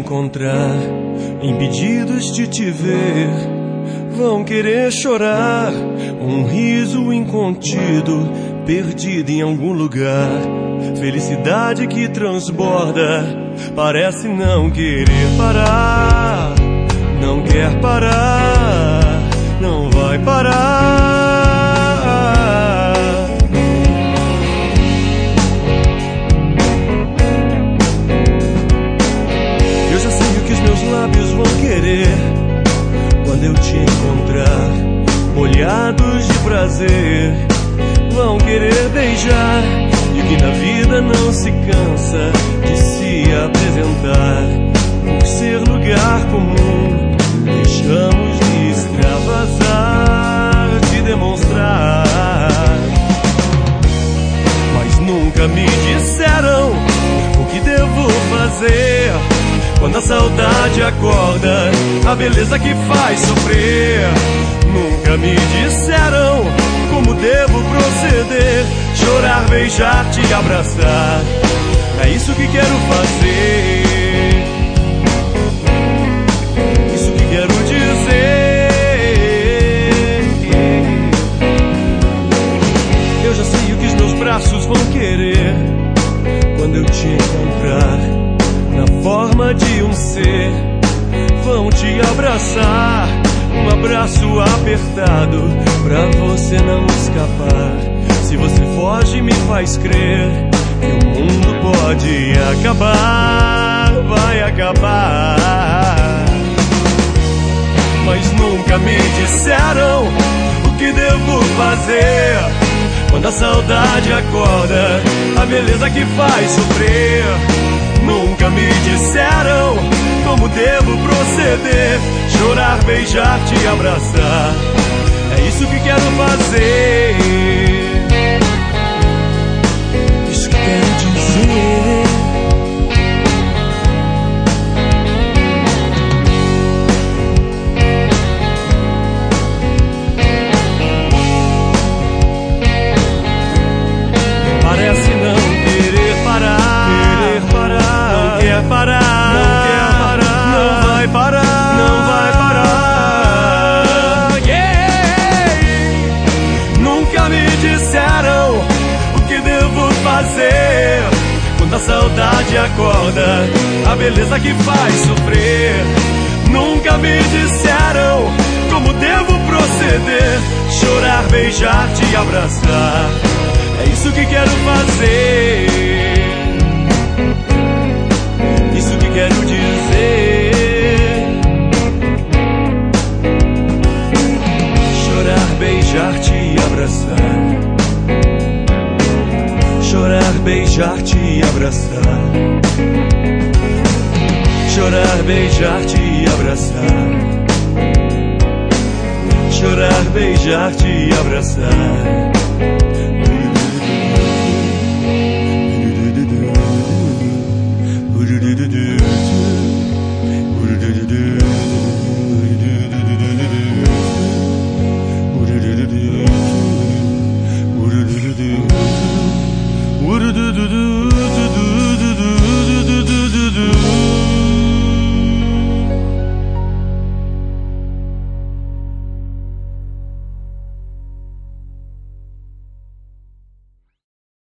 encontrar, impedidos de te ver, vão querer chorar. Um riso incontido, perdido em algum lugar. Felicidade que transborda, parece não querer parar. Não quer parar, não vai parar. Eu já sei o que os meus lábios vão querer quando eu te encontrar, molhados de prazer, vão querer beijar. E que na vida não se cansa de se apresentar. Por ser lugar comum, deixamos de extravasar, de demonstrar. Mas nunca me disseram o que devo fazer quando a saudade acorda, a beleza que faz sofrer. Nunca me disseram como devo proceder, chorar, beijar, te abraçar. É isso que quero fazer, isso que quero dizer. Eu já sei o que os meus braços vão querer quando eu te encontrar, na forma de um ser, vão te abraçar. Um abraço apertado pra você não escapar. Se você foge, me faz crer que o mundo pode acabar, vai acabar. Mas nunca me disseram o que devo fazer quando a saudade acorda, a beleza que faz sofrer. Nunca me disseram como devo proceder, chorar, beijar, te abraçar. É isso que quero fazer, isso que quero dizer. Parece não querer parar, não quer parar, não quer parar, não vai parar, não vai parar. Yeah! Nunca me disseram o que devo fazer quando a saudade acorda, a beleza que faz sofrer. Nunca me disseram como devo proceder, chorar, beijar, te abraçar. É isso que quero fazer, isso que quero dizer. Chorar, beijar, te abraçar. Chorar, beijar, te abraçar. Chorar, beijar, te abraçar. Chorar, beijar, te abraçar. Do